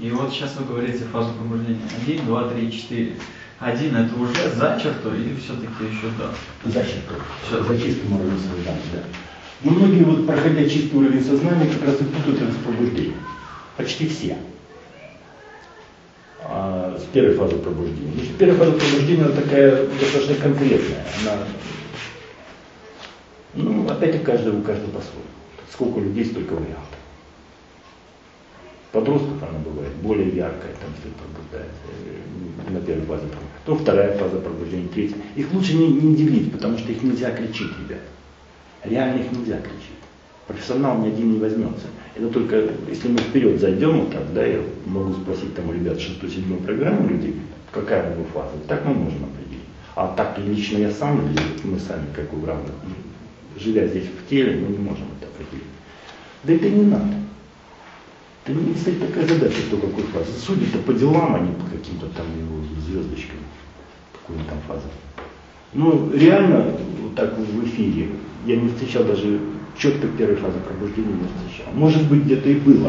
И вот сейчас вы говорите фазу пробуждения 1, 2, 3, 4. 1 это уже за черту или все-таки еще до? За черту. За чистым уровнем сознания, да. Но многие, вот, проходя чистый уровень сознания, как раз и путают это с пробуждением. Почти все. С первой фазы пробуждения. Значит, первая фаза пробуждения, она такая достаточно конкретная. Она, ну, опять у каждого по-своему. Сколько людей, столько вариантов. Подростков она бывает более яркая, там все пробуждается на первой фазе пробуждения. То вторая фаза пробуждения, третья. Их лучше не делить, потому что их нельзя кричить, ребят. Реально их нельзя кричить. Профессионал ни один не возьмется. Это только, если мы вперед зайдем, вот так, да, я могу спросить там у ребят 6-7 программу людей, какая у него фаза. Так мы можем определить. А так лично я сам, или мы сами, как у равных, живя здесь в теле, мы не можем это определить. Да это не надо. Это не стоит такая задача, кто какой фазы. Судят-то по делам, а не по каким-то там его звездочкам. Какой там фаза. Ну, реально, вот так в эфире, я не встречал даже четко первой фазы пробуждения, не встречал. Может быть, где-то и было.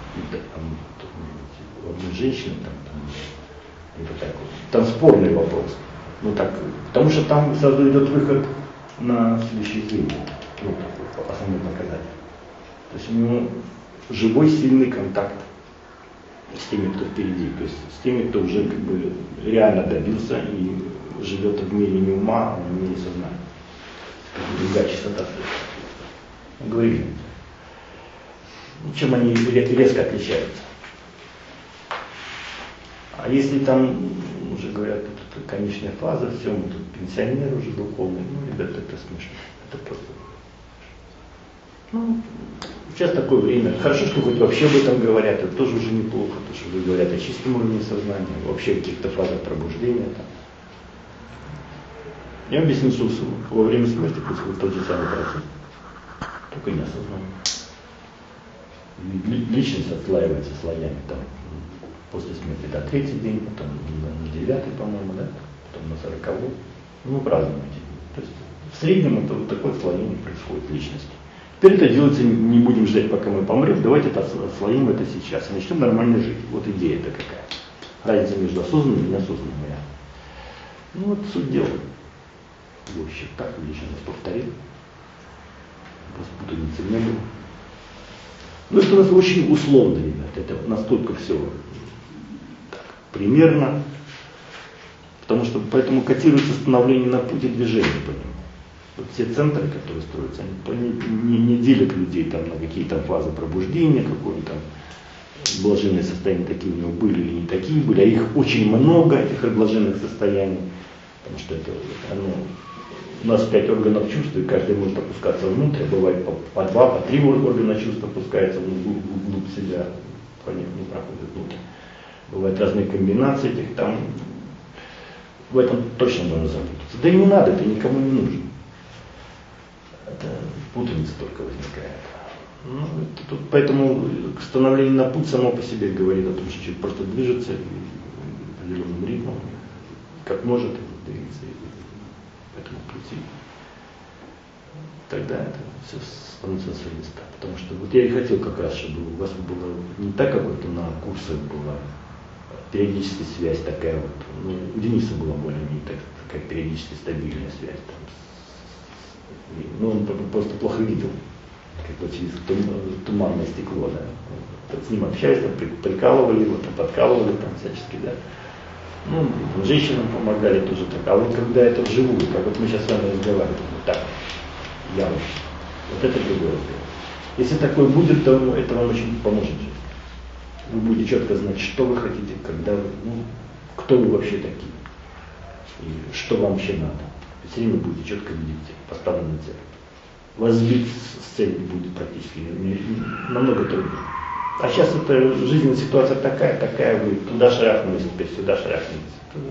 У одной женщины, это так вот. Там спорный вопрос. Ну так, потому что там сразу идет выход на следующий зрение. Вот такой основной показатель. То есть у него живой, сильный контакт с теми, кто впереди, то есть с теми, кто уже как бы реально добился и живет в мире не ума, а в мире сознания. Другая частота. Говорили. Чем они резко отличаются? А если там уже говорят, это конечная фаза, все, мы тут пенсионеры уже духовные, ну, ребята, это смешно. Это просто. Ну, сейчас такое время. Хорошо, что хоть вообще об этом говорят, это тоже уже неплохо, то, что говорят о чистом уровне сознания, вообще о каких-то фазах пробуждения. Там. Я объясню, что во время смерти происходит тот же самый процесс, только неосознанно. Личность отслаивается слоями там, после смерти до 3-й день, потом на 9-й, по-моему, да? Потом на 40-й. Ну, по-разному. То есть в среднем это вот такое отслоение происходит личности. Теперь это делается, не будем ждать, пока мы помрем, давайте отслоим это сейчас и начнем нормально жить. Вот идея-то какая. Разница между осознанным и неосознанным я. Ну вот суть дела. В общем, так личность повторил. Распутанницы не было. Ну это у нас очень условно, ребят. Это настолько все так, примерно. Потому что поэтому котируется становление на пути движения по нему. Вот все центры, которые строятся, они не делят людей там, на какие-то фазы пробуждения, какое-то там блаженные состояния такие у него были или не такие были, а их очень много, этих блаженных состояний, потому что это у нас 5 органов чувств, и каждый может опускаться внутрь, а бывает по 2, по 3 органа чувств опускается вглубь себя, по ним не проходит внутрь. Бывают разные комбинации этих там, в этом точно можно запутаться. Да и не надо, это никому не нужно. Это путаница только возникает. Ну, тут, поэтому становление на путь само по себе говорит о том, что человек просто движется определенным ритмом, как может двигаться по этому пути. Тогда это все становится на свои места. Потому что вот я и хотел как раз, чтобы у вас было не так, как вот на курсах была периодическая связь такая вот. Ну, у Дениса была более-менее такая периодически стабильная связь. Там, ну, он просто плохо видел, как бы через туманное стекло, да. С ним общались, там, прикалывали его, там, подкалывали там всячески, да. Ну, женщинам помогали тоже так. А вот когда это вживую, как вот мы сейчас с вами разговариваем, вот так, я вот это другой разговор. Если такое будет, то это вам очень поможет жить. Вы будете четко знать, что вы хотите, когда вы, ну, кто вы вообще такие, и что вам вообще надо. Все время будете четко видеть поставленную цель. Вас сбить с цели будет практически намного труднее. А сейчас эта жизненная ситуация такая, вы туда шарахнулись, теперь сюда шарахнулись.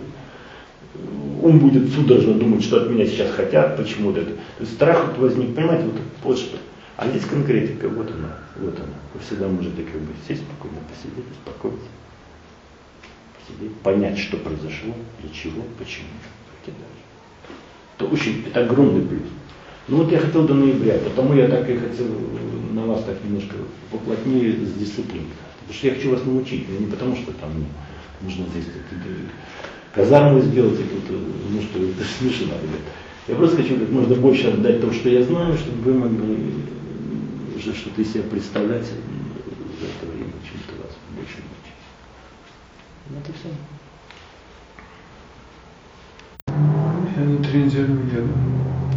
Ум будет судорожно думать, что от меня сейчас хотят, почему-то это. То есть страх вот возник, понимаете, вот что. А здесь конкретика, вот она. Вы всегда можете как бы сесть спокойно, посидеть, успокоиться, посидеть, понять, что произошло, для чего, почему, и дальше. Это огромный плюс. Ну вот я хотел до ноября, потому я так и хотел на вас так немножко поплотнее с дисциплиной. Потому что я хочу вас научить, не потому что там нужно здесь какие-то казармы сделать, и тут, ну что, это смешно, ребят. Я просто хочу как можно больше отдать то, что я знаю, чтобы вы могли уже что-то из себя представлять, и за это время чему-то вас больше научить. Ну, это все. Я не тренирую, я думаю.